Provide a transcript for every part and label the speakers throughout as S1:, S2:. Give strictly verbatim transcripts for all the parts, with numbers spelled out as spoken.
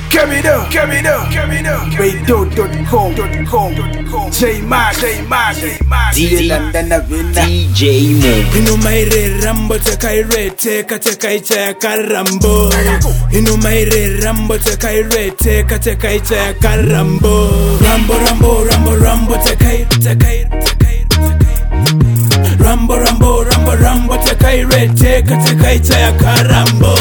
S1: Kemido, Kemido, Kemido, radio dot com, J-Mac, J-Mac,
S2: D J Mo.
S3: Inumaire rambo tekaire teka teka icha karambo. Inumaire rambo tekaire teka teka icha karambo. Rambo rambo rambo rambo tekaire tekaire tekaire tekaire. Rambo rambo rambo rambo tekaire teka teka icha karambo.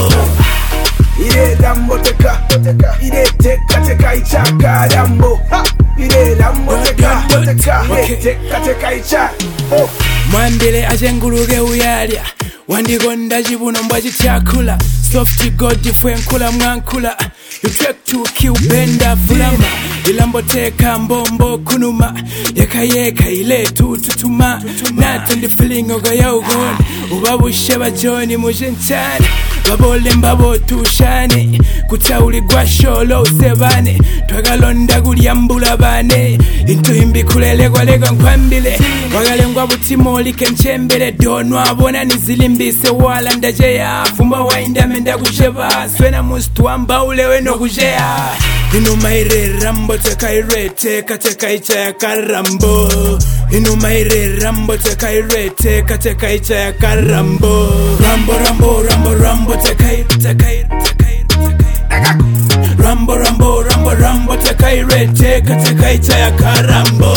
S1: Ire rambo teka, ire teka teka icha karambo. Ire rambo teka, teka, teka teka icha.
S3: Mwandile ajenguluge uyalya wandigonda jibuno mbwaji chakula soft god fwenkula mwankula you take to kill benda fulama ilambo teka mbombo kunuma yaka yeka ile tututuma nata ndi feeling oga yaugon ubabushe bajoni mujenchane babole mbabo tushane kutauli gwa sholo sebane twagalonda gulyambula bane into imbi kulele kwalega nkwambile wagalengwa butimoli kenchembele donwa abona nizilimbise wala ndaje ya fumba wainda menda kusheba swena mustwamba ulewe no kujea inumaire rambo tekaire teka teka icha karambo inumaire rambo tekaire teka teka icha karambo rambo rambo rambo rambo tekaire tekaire tekaire tekaire rambo rambo rambo rambo tekaire teka teka icha karambo.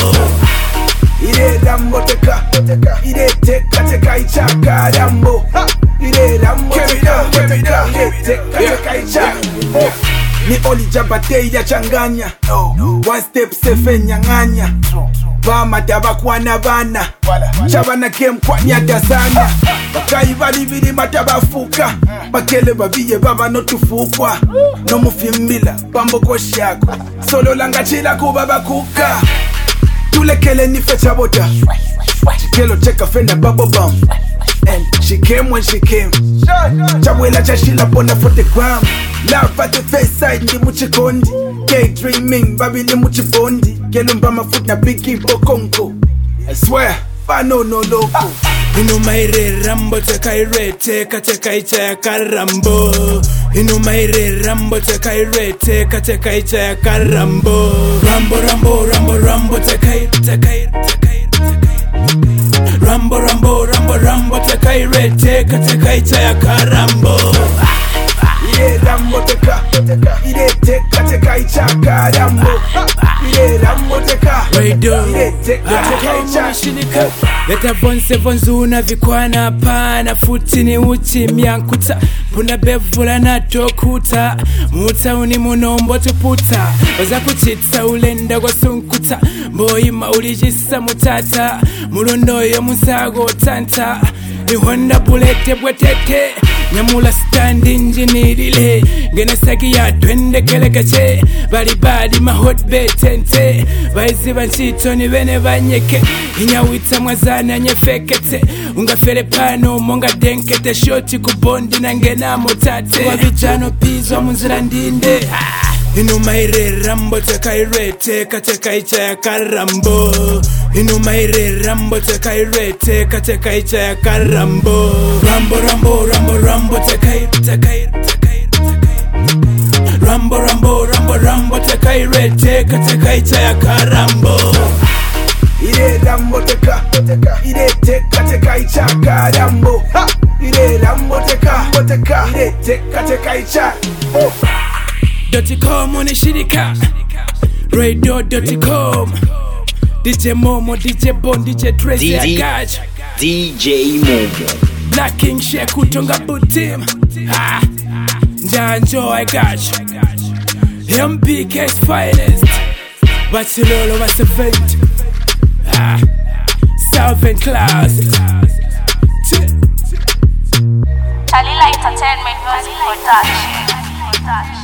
S1: Ire rambo teka, ire teka teka icha karambo. Ire rambo teka, teka, teka teka icha. Ni oli jabate ya changanya. One step sefe nyanganya. Bama daba kwana bana. Chabana kem kwa nyata sana. Bakai bali vili matabafuka. Bakele babiye baba no tufukwa. No mufimbila bambo koshako. Solo langa chila kubaba kuka. Tulekele ni fecha bota. Chikelo cheka fenda bubble bum. And she came when she came. Chawela chashila bona for the gram. Love at the face side ndi muchikondi. Gay dreaming babili muchibondi. Gelumba mafuta na bigi bokongo. I swear, fano no loco.
S3: Inumaire rambo tekaire teka teka icha karambo. Inumaire rambo tekaire teka teka icha karambo. Rambo rambo rambo rambo tekaire tekaire tekaire tekaire. Rambo rambo rambo rambo tekaire teka teka icha karambo.
S1: Ire rambo teka, ire teka teka icha karambo. Ire rambo teka, ire teka teka icha.
S3: Leta vonse vonzuna vikwana pana futini uchi myankuta puna bevula na tokuta muta uni munombo tuputa waza kuchitsa ulenda kwa sunkuta mboi maulijisa mutata mulundo yo musago tanta ihonda bulete bwetete nyamula standi njinilile ngene saki ya twende kelekache bali badi mahot betente baizi banchito ni bene banyeke inyawita mwazana nyefekete ungafere pano monga denkete shoti kubondi na ngena motate wabijano pizo munzira ndinde inumaire rambo tekaire teka teka icha karambo inumaire rambo tekaire teka teka icha karambo rambo rambo rambo rambo tekaire tekaire tekaire tekaire rambo rambo rambo rambo tekaire teka teka icha karambo.
S1: Ire rambo teka, ire teka teka icha karambo. Ire rambo teka, teka, ire teka teka icha.
S3: Doti com on shirika radio dot com D J Momo, D J Bon, D J Tracy Agaj
S2: D J Momo
S3: La King Sheku Tonga Butim Ha Njanjo Agaj M B K's finest Batulolo was a vent Ha Southern Class
S4: Talila Entertainment Music Production.